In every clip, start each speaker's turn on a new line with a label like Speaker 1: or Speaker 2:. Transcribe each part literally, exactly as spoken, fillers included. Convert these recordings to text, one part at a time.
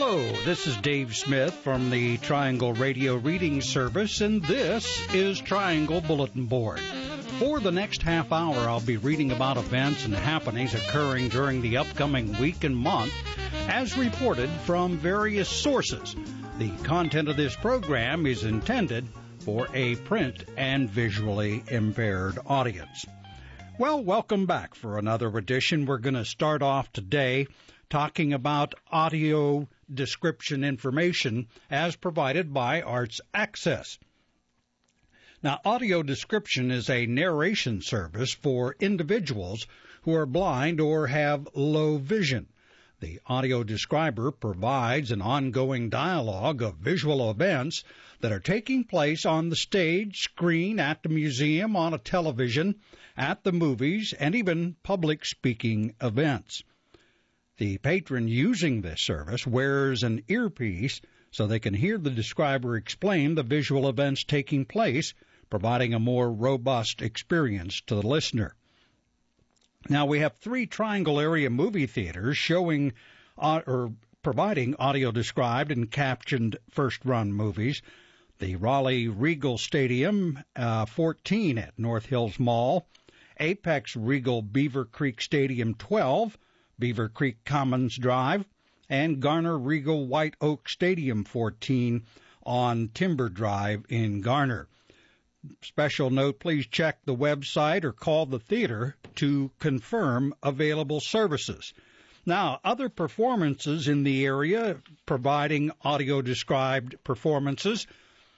Speaker 1: Hello, this is Dave Smith from the Triangle Radio Reading Service, and this is Triangle Bulletin Board. For the next half hour, I'll be reading about events and happenings occurring during the upcoming week and month, as reported from various sources. The content of this program is intended for a print and visually impaired audience. Well, welcome back for another edition. We're going to start off today talking about audio description information as provided by Arts Access. Now, audio description is a narration service for individuals who are blind or have low vision. The audio describer provides an ongoing dialogue of visual events that are taking place on the stage, screen, at the museum, on a television, at the movies, and even public speaking events. The patron using this service wears an earpiece so they can hear the describer explain the visual events taking place, providing a more robust experience to the listener. Now, we have three Triangle area movie theaters showing uh, or providing audio-described and captioned first-run movies. The Raleigh Regal Stadium, uh, fourteen at North Hills Mall, Apex Regal Beaver Creek Stadium, twelve, Beaver Creek Commons Drive, and Garner Regal White Oak Stadium, fourteen, on Timber Drive in Garner. Special note, please check the website or call the theater to confirm available services. Now, other performances in the area providing audio-described performances.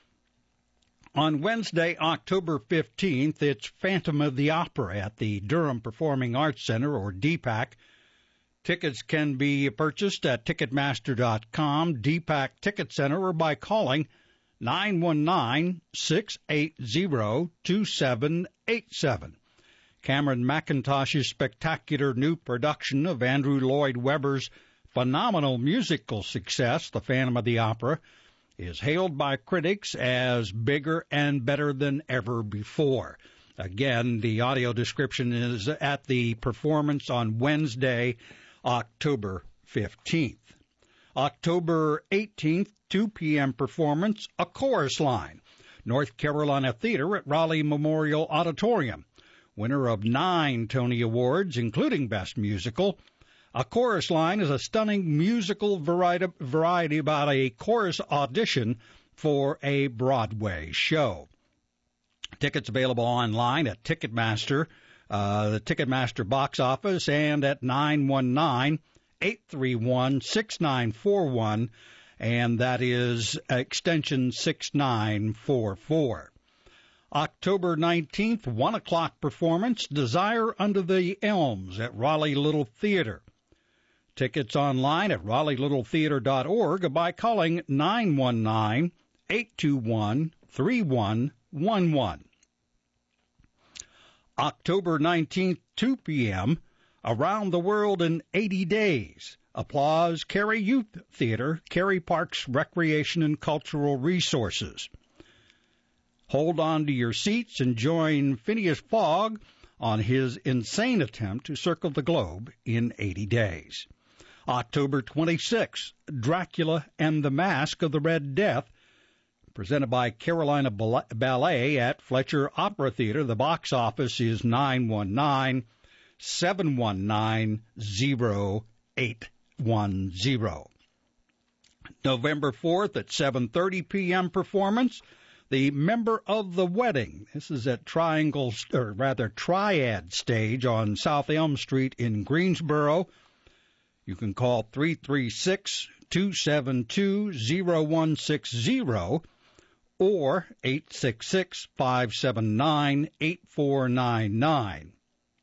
Speaker 1: On Wednesday, October fifteenth, it's Phantom of the Opera at the Durham Performing Arts Center, or D PAC. Tickets can be purchased at Ticketmaster dot com, D PAC Ticket Center, or by calling nine one nine, six eight zero, two seven eight seven. Cameron McIntosh's spectacular new production of Andrew Lloyd Webber's phenomenal musical success, The Phantom of the Opera, is hailed by critics as bigger and better than ever before. Again, the audio description is at the performance on Wednesday, October fifteenth. October eighteenth, two p.m. performance, A Chorus Line, North Carolina Theater at Raleigh Memorial Auditorium. Winner of nine Tony Awards, including Best Musical. A Chorus Line is a stunning musical variety, variety about a chorus audition for a Broadway show. Tickets available online at Ticketmaster, uh, the Ticketmaster box office, and at nine one nine, eight three one, six nine four one, and that is extension six nine four four. October nineteenth, one o'clock performance, Desire Under the Elms at Raleigh Little Theater. Tickets online at Raleigh Little Theater dot org or by calling nine one nine, eight two one, three one one one. October nineteenth, two p.m., Around the World in eighty days. Applause, Cary Youth Theater, Cary Parks Recreation and Cultural Resources. Hold on to your seats and join Phineas Fogg on his insane attempt to circle the globe in eighty days. October twenty-sixth, Dracula and the Mask of the Red Death, presented by Carolina Ballet at Fletcher Opera Theater. The box office is nine one nine, seven one nine, zero eight one zero. November fourth at seven thirty p.m. performance, The Member of the Wedding. This is at Triangle, or rather Triad Stage on South Elm Street in Greensboro. You can call three three six, two seven two, zero one six zero or eight six six, five seven nine, eight four nine nine.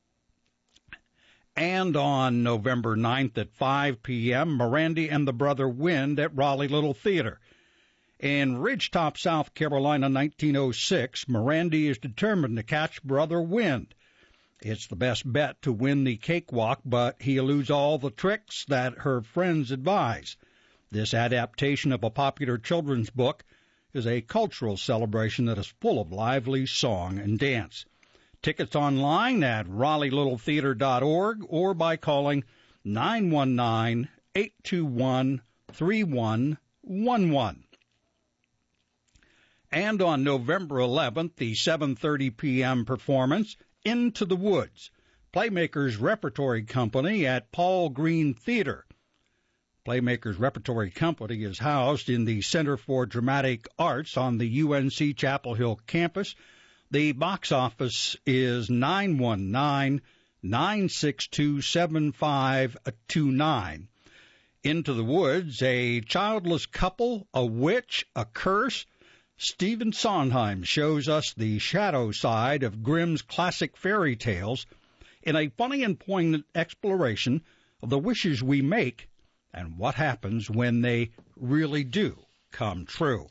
Speaker 1: And on November ninth at five p.m., Mirandy and the Brother Wind at Raleigh Little Theater. In Ridgetop, South Carolina, nineteen oh six, Mirandy is determined to catch Brother Wind. It's the best bet to win the cakewalk, but he eludes all the tricks that her friends advise. This adaptation of a popular children's book is a cultural celebration that is full of lively song and dance. Tickets online at Raleigh Little Theater dot org or by calling nine one nine, eight two one, three one one one. And on November eleventh, the seven thirty p.m. performance, Into the Woods, Playmakers Repertory Company at Paul Green Theater. Playmakers Repertory Company is housed in the Center for Dramatic Arts on the U N C Chapel Hill campus. The box office is nine one nine, nine six two, seven five two nine. Into the Woods, a childless couple, a witch, a curse. Stephen Sondheim shows us the shadow side of Grimm's classic fairy tales in a funny and poignant exploration of the wishes we make and what happens when they really do come true.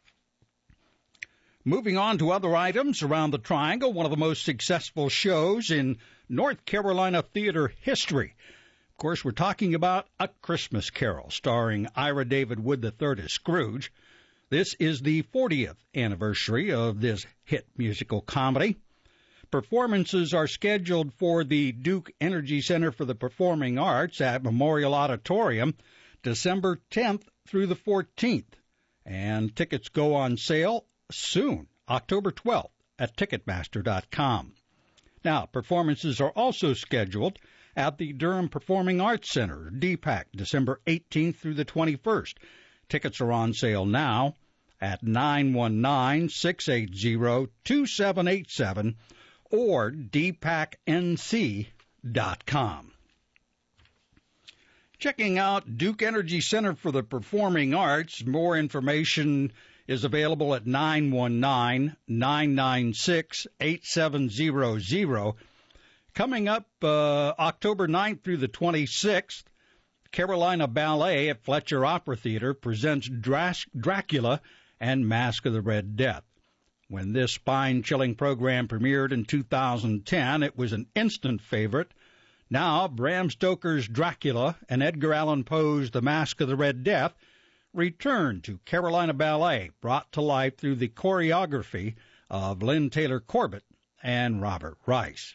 Speaker 1: Moving on to other items around the Triangle, one of the most successful shows in North Carolina theater history. Of course, we're talking about A Christmas Carol, starring Ira David Wood the third as Scrooge. This is the fortieth anniversary of this hit musical comedy. Performances are scheduled for the Duke Energy Center for the Performing Arts at Memorial Auditorium December tenth through the fourteenth. And tickets go on sale soon, October twelfth, at Ticketmaster dot com. Now, performances are also scheduled at the Durham Performing Arts Center, D PAC, December eighteenth through the twenty-first. Tickets are on sale now at nine one nine, six eight zero, two seven eight seven or D PAC N C dot com. Checking out Duke Energy Center for the Performing Arts, more information is available at nine one nine, nine nine six, eight seven zero zero. Coming up uh, October ninth through the twenty-sixth, Carolina Ballet at Fletcher Opera Theater presents Dras- Dracula and Mask of the Red Death. When this spine-chilling program premiered in two thousand ten, it was an instant favorite. Now, Bram Stoker's Dracula and Edgar Allan Poe's The Mask of the Red Death return to Carolina Ballet, brought to life through the choreography of Lynn Taylor Corbett and Robert Rice.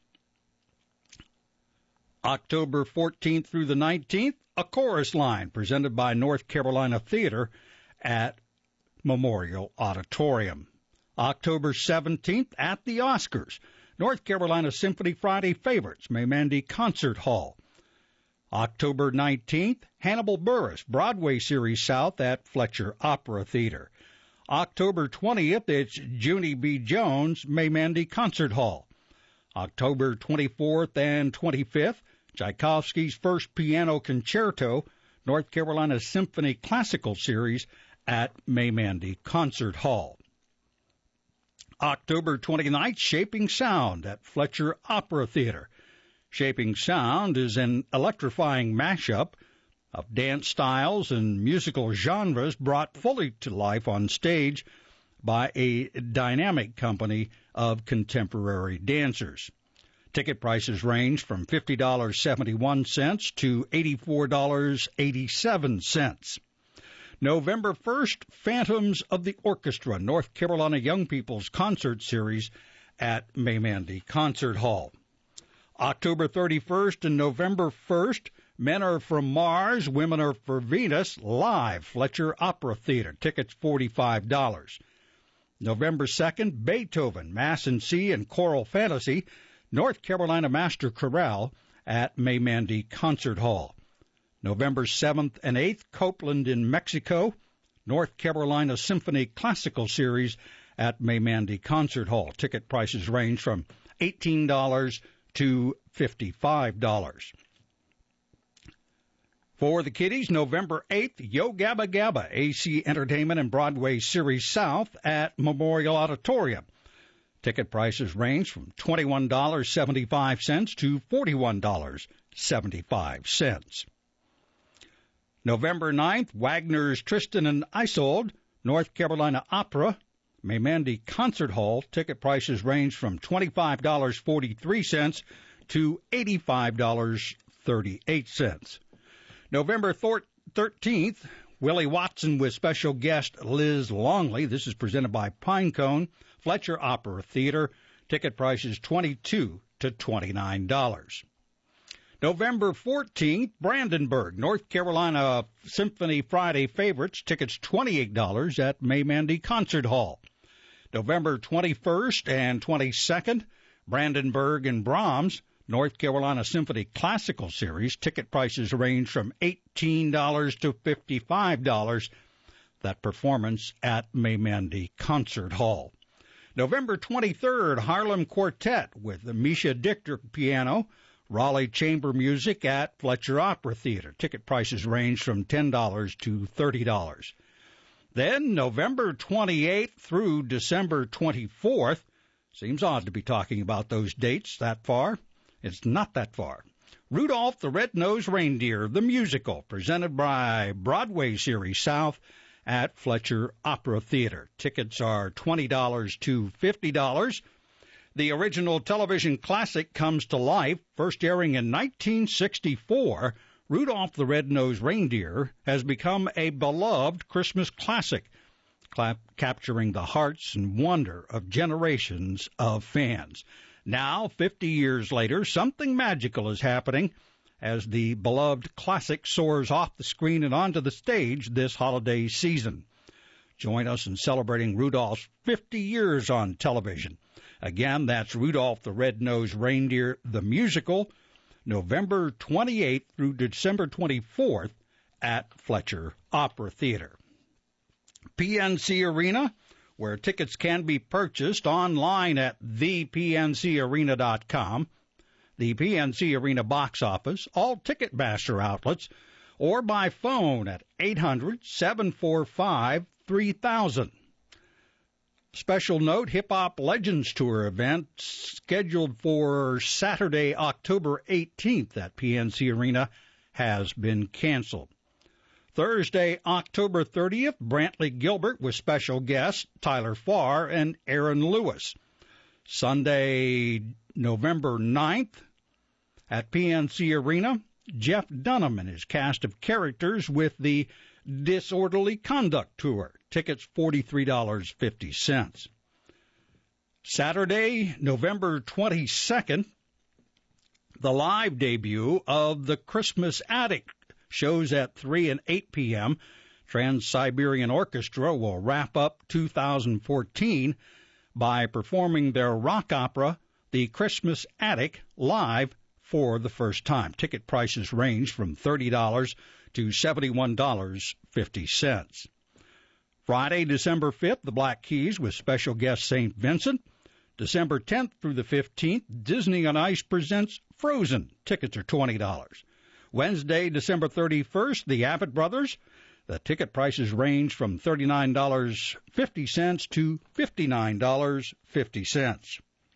Speaker 1: October fourteenth through the nineteenth, A Chorus Line, presented by North Carolina Theater at Memorial Auditorium. October seventeenth, at the Oscars, North Carolina Symphony Friday Favorites, Maymandy Concert Hall. October nineteenth, Hannibal Buress, Broadway Series South at Fletcher Opera Theater. October twentieth, it's Junie B. Jones, Maymandy Concert Hall. October twenty-fourth and twenty-fifth, Tchaikovsky's First Piano Concerto, North Carolina Symphony Classical Series at Maymandy Concert Hall. October twenty-ninth, Shaping Sound at Fletcher Opera Theater. Shaping Sound is an electrifying mashup of dance styles and musical genres brought fully to life on stage by a dynamic company of contemporary dancers. Ticket prices range from fifty dollars and seventy-one cents to eighty-four dollars and eighty-seven cents. November first, Phantoms of the Orchestra, North Carolina Young People's Concert Series at Maymandy Concert Hall. October thirty-first and November first, Men Are From Mars, Women Are For Venus, live, Fletcher Opera Theater. Tickets forty-five dollars. November second, Beethoven, Mass in C and Choral Fantasy, North Carolina Master Chorale at Maymandy Concert Hall. November seventh and eighth, Copeland in Mexico, North Carolina Symphony Classical Series at Maymandy Concert Hall. Ticket prices range from eighteen dollars to fifty-five dollars. For the kiddies, November eighth, Yo Gabba Gabba, A C Entertainment and Broadway Series South at Memorial Auditorium. Ticket prices range from twenty-one dollars and seventy-five cents to forty-one dollars and seventy-five cents. November ninth, Wagner's Tristan and Isolde, North Carolina Opera, Maymandy Concert Hall. Ticket prices range from twenty-five dollars and forty-three cents to eighty-five dollars and thirty-eight cents. November thirteenth, Willie Watson with special guest Liz Longley. This is presented by Pinecone, Fletcher Opera Theater. Ticket prices twenty-two to twenty-nine dollars. November fourteenth, Brandenburg, North Carolina Symphony Friday favorites, tickets twenty-eight dollars at May Mandy Concert Hall. November twenty-first and twenty-second, Brandenburg and Brahms, North Carolina Symphony Classical Series, ticket prices range from eighteen dollars to fifty-five dollars. That performance at May Mandy Concert Hall. November twenty-third, Harlem Quartet with Misha Dichter piano, Raleigh Chamber Music at Fletcher Opera Theater. Ticket prices range from ten dollars to thirty dollars. Then November twenty-eighth through December twenty-fourth. Seems odd to be talking about those dates that far. It's not that far. Rudolph the Red-Nosed Reindeer, the musical, presented by Broadway Series South at Fletcher Opera Theater. Tickets are twenty dollars to fifty dollars. The original television classic comes to life. First airing in nineteen sixty-four, Rudolph the Red-Nosed Reindeer has become a beloved Christmas classic, capturing the hearts and wonder of generations of fans. Now, fifty years later, something magical is happening as the beloved classic soars off the screen and onto the stage this holiday season. Join us in celebrating Rudolph's fifty years on television. Again, that's Rudolph the Red-Nosed Reindeer, the musical, November twenty-eighth through December twenty-fourth at Fletcher Opera Theater. P N C Arena, where tickets can be purchased online at the p n c arena dot com, the P N C Arena box office, all Ticketmaster outlets, or by phone at eight hundred, seven four five, three thousand. Special note, Hip Hop Legends Tour event scheduled for Saturday, October eighteenth at P N C Arena has been canceled. Thursday, October thirtieth, Brantley Gilbert with special guests Tyler Farr and Aaron Lewis. Sunday, November ninth, at P N C Arena, Jeff Dunham and his cast of characters with the Disorderly Conduct Tour. Tickets forty-three dollars and fifty cents. Saturday, November twenty-second, the live debut of The Christmas Attic. Shows at three and eight p.m. Trans-Siberian Orchestra will wrap up two thousand fourteen by performing their rock opera, The Christmas Attic, live for the first time. Ticket prices range from thirty dollars to seventy-one dollars and fifty cents. Friday, December fifth, the Black Keys with special guest Saint Vincent. December tenth through the fifteenth, Disney on Ice presents Frozen. Tickets are twenty dollars. Wednesday, December thirty-first, the Avett Brothers. The ticket prices range from thirty-nine dollars and fifty cents to fifty-nine dollars and fifty cents.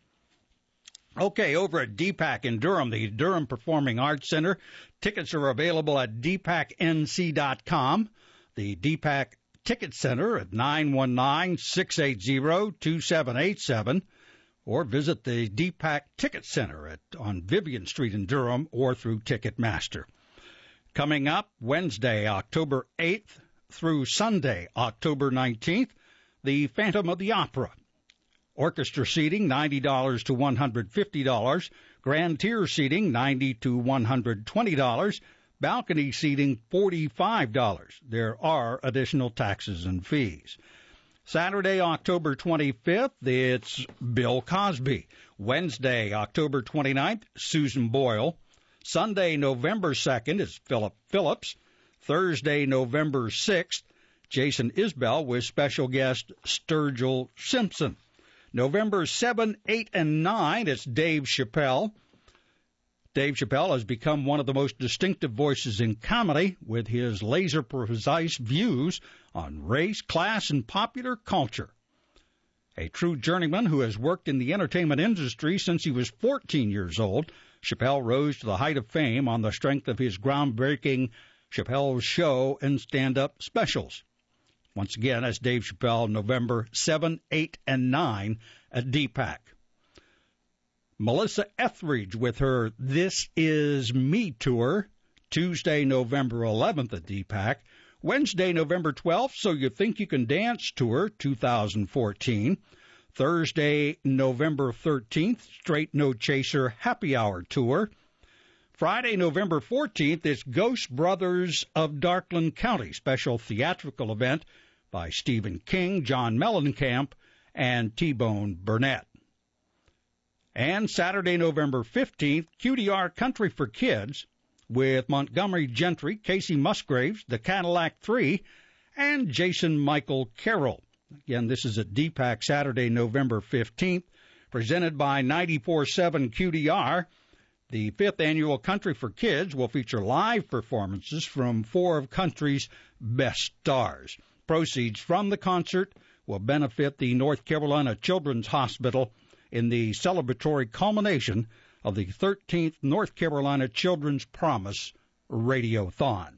Speaker 1: Okay, over at D PAC in Durham, the Durham Performing Arts Center, tickets are available at d pac n c dot com. The D PAC Ticket Center at nine one nine, six eight zero, two seven eight seven, or visit the D PAC Ticket Center at, on Vivian Street in Durham or through Ticketmaster. Coming up Wednesday, October eighth through Sunday, October nineteenth, the Phantom of the Opera. Orchestra seating, ninety dollars to one hundred fifty dollars. Grand tier seating, ninety dollars to one hundred twenty dollars. Balcony seating, forty-five dollars. There are additional taxes and fees. Saturday, October twenty-fifth, it's Bill Cosby. Wednesday, October twenty-ninth, Susan Boyle. Sunday, November second, is Philip Phillips. Thursday, November sixth, Jason Isbell with special guest Sturgill Simpson. November seventh, eighth, and ninth, it's Dave Chappelle. Dave Chappelle has become one of the most distinctive voices in comedy with his laser-precise views on race, class, and popular culture. A true journeyman who has worked in the entertainment industry since he was fourteen years old, Chappelle rose to the height of fame on the strength of his groundbreaking Chappelle's Show and stand-up specials. Once again, that's Dave Chappelle, November seventh, eighth, and ninth at D PAC. Melissa Etheridge with her This Is Me tour, Tuesday, November eleventh at D PAC. Wednesday, November twelfth, So You Think You Can Dance tour, two thousand fourteen. Thursday, November thirteenth, Straight No Chaser Happy Hour tour. Friday, November fourteenth, is Ghost Brothers of Darkland County, special theatrical event by Stephen King, John Mellencamp, and T-Bone Burnett. And Saturday, November fifteenth, Q T R Country for Kids with Montgomery Gentry, Casey Musgraves, the Cadillac Three, and Jason Michael Carroll. Again, this is at D PAC Saturday, November fifteenth, presented by ninety-four point seven Q T R. The fifth annual Country for Kids will feature live performances from four of country's best stars. Proceeds from the concert will benefit the North Carolina Children's Hospital in the celebratory culmination of the thirteenth North Carolina Children's Promise Radiothon.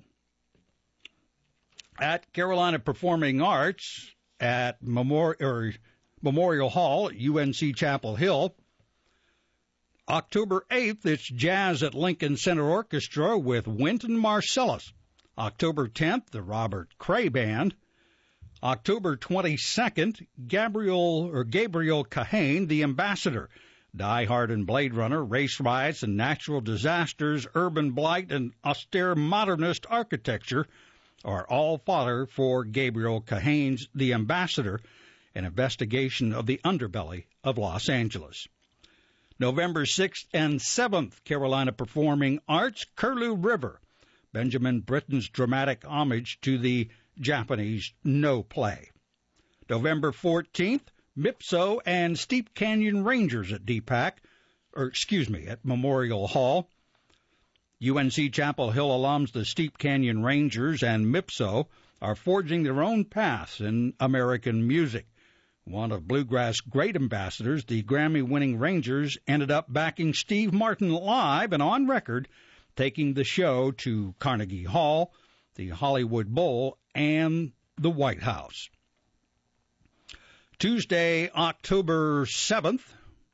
Speaker 1: At Carolina Performing Arts at Memorial, Memorial Hall at U N C Chapel Hill, October eighth, it's Jazz at Lincoln Center Orchestra with Wynton Marsalis. October tenth, the Robert Cray Band. October twenty-second, Gabriel or Gabriel Kahane, the Ambassador. Die Hard and Blade Runner, race riots and natural disasters, urban blight and austere modernist architecture are all fodder for Gabriel Kahane's The Ambassador, an investigation of the underbelly of Los Angeles. November sixth and seventh, Carolina Performing Arts, Curlew River, Benjamin Britten's dramatic homage to the Japanese no play. November fourteenth, Mipso and Steep Canyon Rangers at D PAC, or excuse me, at Memorial Hall. U N C Chapel Hill alums, the Steep Canyon Rangers and Mipso, are forging their own paths in American music. One of bluegrass great ambassadors, the Grammy-winning Rangers, ended up backing Steve Martin live and on record, taking the show to Carnegie Hall, the Hollywood Bowl, and the White House. Tuesday, October seventh,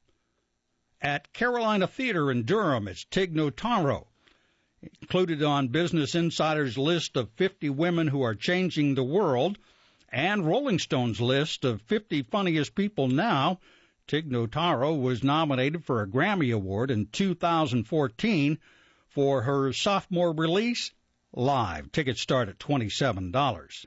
Speaker 1: at Carolina Theater in Durham, it's Tig Notaro, included on Business Insider's list of fifty women who are changing the world, and Rolling Stone's list of fifty funniest people now. Tig Notaro was nominated for a Grammy Award in two thousand fourteen for her sophomore release, Live. Tickets start at twenty-seven dollars.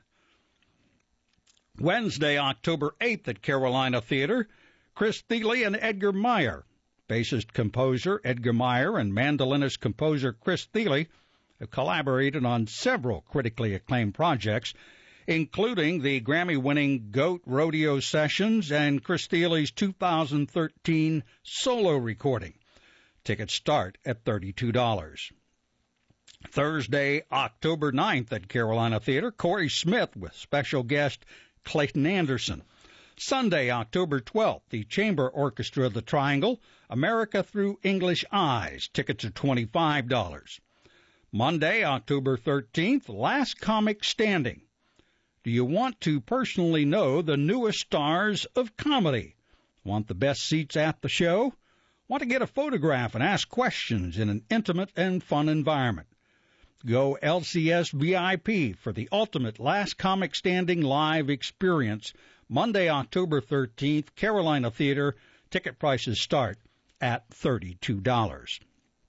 Speaker 1: Wednesday, October eighth at Carolina Theater, Chris Thile and Edgar Meyer. Bassist-composer Edgar Meyer and mandolinist-composer Chris Thile have collaborated on several critically acclaimed projects, including the Grammy-winning Goat Rodeo Sessions and Chris Thiele's two thousand thirteen solo recording. Tickets start at thirty-two dollars. Thursday, October ninth at Carolina Theater, Corey Smith with special guest Clayton Anderson. Sunday, October twelfth, the Chamber Orchestra of the Triangle, America Through English Eyes. Tickets are twenty-five dollars. Monday, October thirteenth, Last Comic Standing. Do you want to personally know the newest stars of comedy? Want the best seats at the show? Want to get a photograph and ask questions in an intimate and fun environment? Go L C S V I P for the ultimate Last Comic Standing live experience. Monday, October thirteenth, Carolina Theater. Ticket prices start at thirty-two dollars.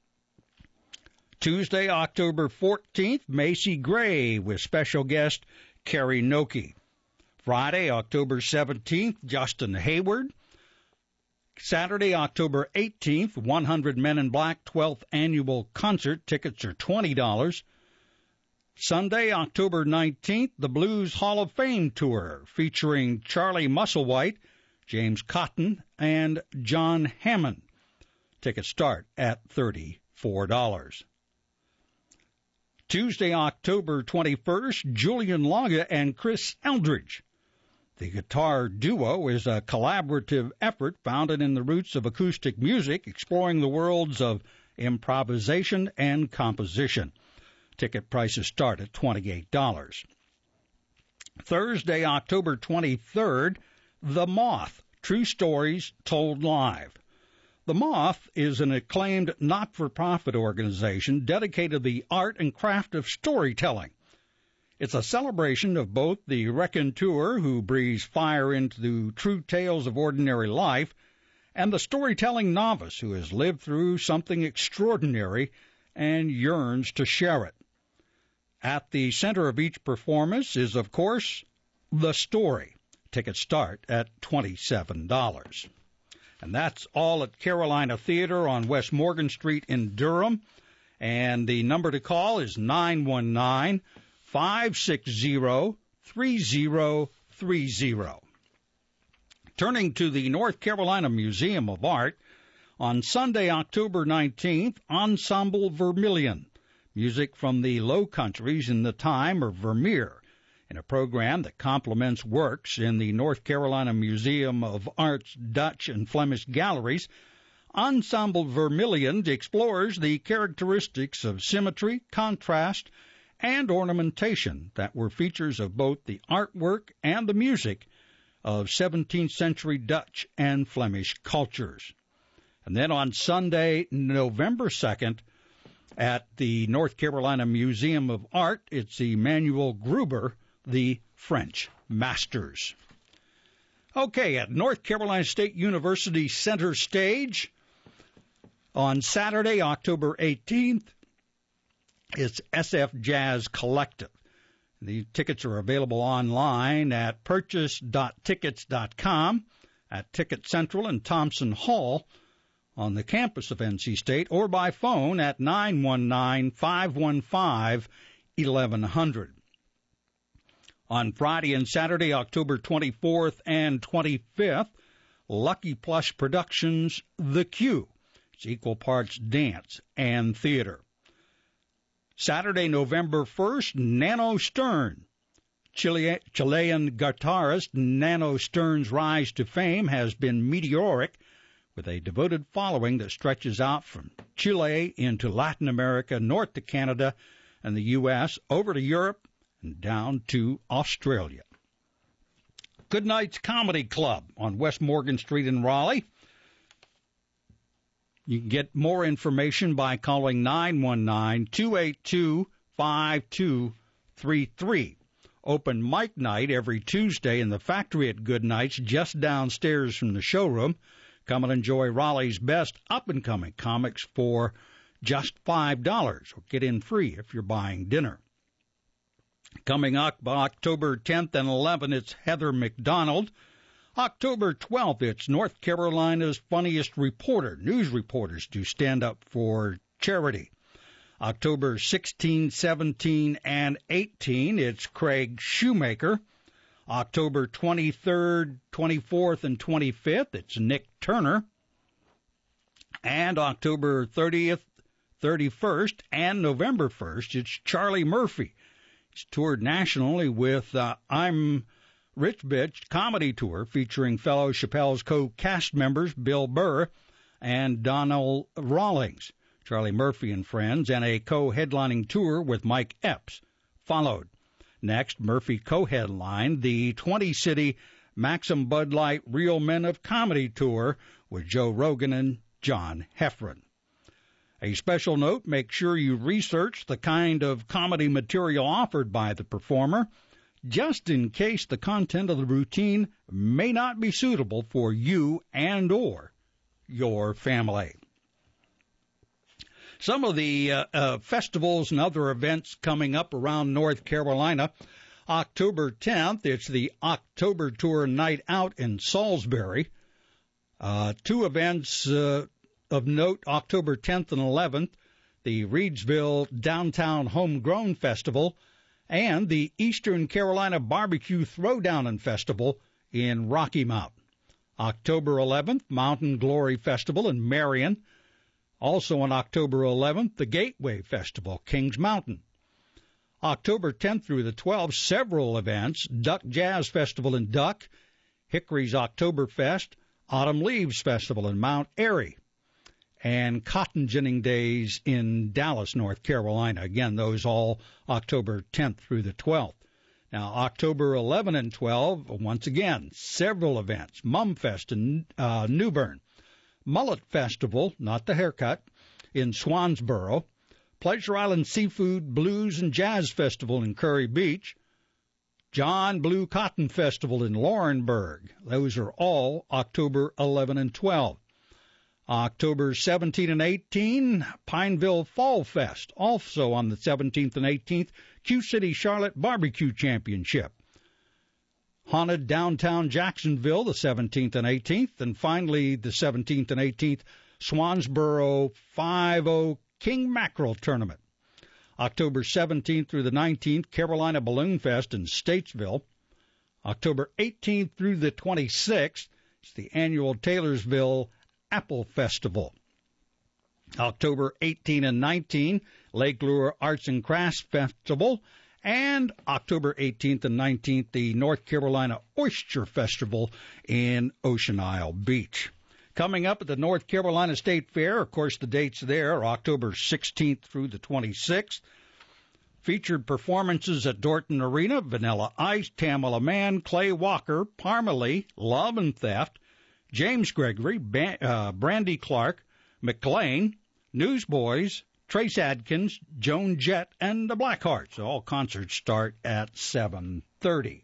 Speaker 1: Tuesday, October fourteenth, Macy Gray with special guest Carrie Noki. Friday, October seventeenth, Justin Hayward. Saturday, October eighteenth, one hundred Men in Black twelfth Annual Concert. Tickets are twenty dollars. Sunday, October nineteenth, the Blues Hall of Fame Tour, featuring Charlie Musselwhite, James Cotton, and John Hammond. Tickets start at thirty-four dollars. Tuesday, October twenty-first, Julian Laga and Chris Eldridge. The guitar duo is a collaborative effort founded in the roots of acoustic music, exploring the worlds of improvisation and composition. Ticket prices start at twenty-eight dollars. Thursday, October twenty-third, The Moth, True Stories Told Live. The Moth is an acclaimed not-for-profit organization dedicated to the art and craft of storytelling. It's a celebration of both the raconteur who breathes fire into the true tales of ordinary life and the storytelling novice who has lived through something extraordinary and yearns to share it. At the center of each performance is, of course, the story. Tickets start at twenty-seven dollars. And that's all at Carolina Theater on West Morgan Street in Durham. And the number to call is nine one nine, five six zero, three zero three zero. Turning to the North Carolina Museum of Art, on Sunday, October nineteenth, Ensemble Vermilion, music from the Low Countries in the time of Vermeer, in a program that complements works in the North Carolina Museum of Art's Dutch and Flemish galleries. Ensemble Vermilion explores the characteristics of symmetry, contrast, and ornamentation that were features of both the artwork and the music of seventeenth century Dutch and Flemish cultures. And then on Sunday, November second, at the North Carolina Museum of Art, it's Emmanuel Gruber, the French Masters. Okay, at North Carolina State University Center Stage, on Saturday, October eighteenth, it's S F Jazz Collective. The tickets are available online at purchase dot tickets dot com, at Ticket Central and Thompson Hall on the campus of N C State, or by phone at nine one nine, five one five, eleven hundred. On Friday and Saturday, October twenty-fourth and twenty-fifth, Lucky Plush Productions, The Q. It's equal parts dance and theater. Saturday, November first, Nano Stern. Chile, Chilean guitarist Nano Stern's rise to fame has been meteoric, with a devoted following that stretches out from Chile into Latin America, north to Canada and the U S, over to Europe, and down to Australia. Good Night's Comedy Club on West Morgan Street in Raleigh. You can get more information by calling nine one nine, two eight two, five two three three. Open mic night every Tuesday in the factory at Good Nights, just downstairs from the showroom. Come and enjoy Raleigh's best up-and-coming comics for just five dollars. Or get in free if you're buying dinner. Coming up October tenth and eleventh, it's Heather McDonald. October twelfth, it's North Carolina's funniest reporter. News reporters do stand up for charity. October sixteenth, seventeenth, and eighteenth, it's Craig Shoemaker. October twenty-third, twenty-fourth, and twenty-fifth, it's Nick Turner. And October thirtieth, thirty-first, and November first, it's Charlie Murphy. He's toured nationally with uh, I'm Rich Bitch comedy tour featuring fellow Chappelle's co-cast members Bill Burr and Donald Rawlings. Charlie Murphy and Friends, and a co-headlining tour with Mike Epps followed. Next, Murphy co-headlined the twenty-city Maxim Bud Light Real Men of Comedy tour with Joe Rogan and John Heffron. A special note, make sure you research the kind of comedy material offered by the performer, just in case the content of the routine may not be suitable for you and or your family. Some of the uh, uh, festivals and other events coming up around North Carolina. October tenth, it's the October Tour Night Out in Salisbury. Uh, two events uh, of note, October tenth and eleventh, the Reedsville Downtown Homegrown Festival and the Eastern Carolina Barbecue Throwdown and Festival in Rocky Mount. October eleventh, Mountain Glory Festival in Marion. Also on October eleventh, the Gateway Festival, Kings Mountain. October tenth through the twelfth, several events, Duck Jazz Festival in Duck, Hickory's Oktoberfest, Autumn Leaves Festival in Mount Airy, and Cotton Ginning Days in Dallas, North Carolina. Again, those all October tenth through the twelfth. Now, October eleventh and twelfth, once again, several events, Mumfest in uh, New Bern, Mullet Festival, not the haircut, in Swansboro, Pleasure Island Seafood Blues and Jazz Festival in Curry Beach, John Blue Cotton Festival in Laurinburg. Those are all October eleventh and twelfth. October seventeenth and eighteenth, Pineville Fall Fest. Also on the seventeenth and eighteenth, Q-City Charlotte Barbecue Championship. Haunted Downtown Jacksonville, the seventeenth and eighteenth. And finally, the seventeenth and eighteenth, Swansboro five oh King Mackerel Tournament. October seventeenth through the nineteenth, Carolina Balloon Fest in Statesville. October eighteenth through the twenty-sixth, it's the annual Taylorsville Apple Festival. October eighteenth and nineteenth, Lake Lure Arts and Crafts Festival. And October eighteenth and nineteenth, the North Carolina Oyster Festival in Ocean Isle Beach. Coming up at the North Carolina State Fair, of course, the dates there are October sixteenth through the twenty-sixth. Featured performances at Dorton Arena, Vanilla Ice, Tamala Mann, Clay Walker, Parmalee, Love and Theft, James Gregory, ba- uh, Brandy Clark, McLean, Newsboys, Trace Adkins, Joan Jett, and the Blackhearts. All concerts start at seven thirty.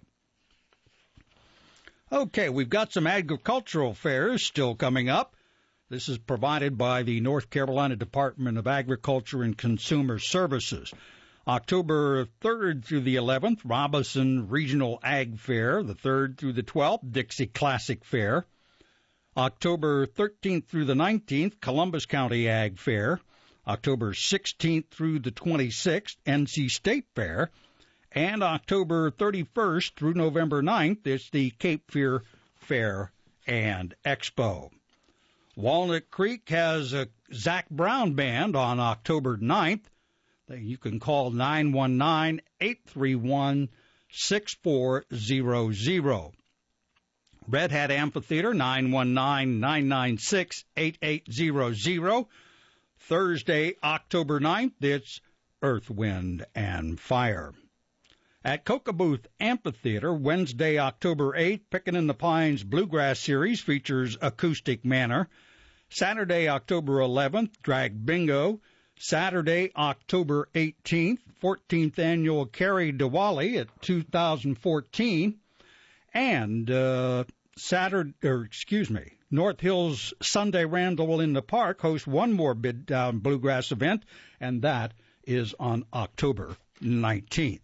Speaker 1: Okay, we've got some agricultural fairs still coming up. This is provided by the North Carolina Department of Agriculture and Consumer Services. October third through the eleventh, Robinson Regional Ag Fair. The third through the twelfth, Dixie Classic Fair. October thirteenth through the nineteenth, Columbus County Ag Fair. October sixteenth through the twenty-sixth, N C State Fair. And October thirty-first through November ninth, it's the Cape Fear Fair and Expo. Walnut Creek has a Zach Brown Band on October ninth. You can call nine one nine, eight three one, six four zero zero. Red Hat Amphitheater, nine one nine, nine nine six, eight eight zero zero. Thursday, October ninth, it's Earth, Wind, and Fire. At Coca-Booth Amphitheater, Wednesday, October eighth, Pickin' in the Pines Bluegrass Series features Acoustic Manor. Saturday, October eleventh, Drag Bingo. Saturday, October eighteenth, fourteenth Annual Carrie Diwali at two thousand fourteen. And uh, Saturday, or excuse me, North Hills Sunday Randall in the Park hosts one more Bid Down Bluegrass event, and that is on October nineteenth.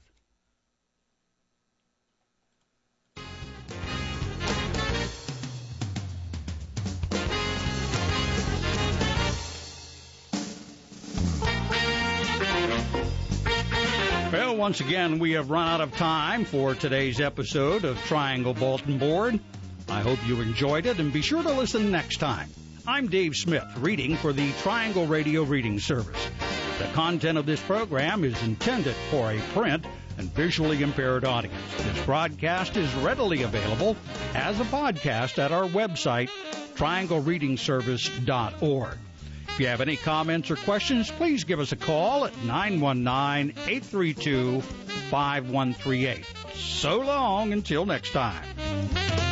Speaker 1: Well, once again, we have run out of time for today's episode of Triangle Bulletin Board. I hope you enjoyed it, and be sure to listen next time. I'm Dave Smith, reading for the Triangle Radio Reading Service. The content of this program is intended for a print and visually impaired audience. This broadcast is readily available as a podcast at our website, triangle reading service dot org. If you have any comments or questions, please give us a call at nine one nine, eight three two, five one three eight. So long until next time.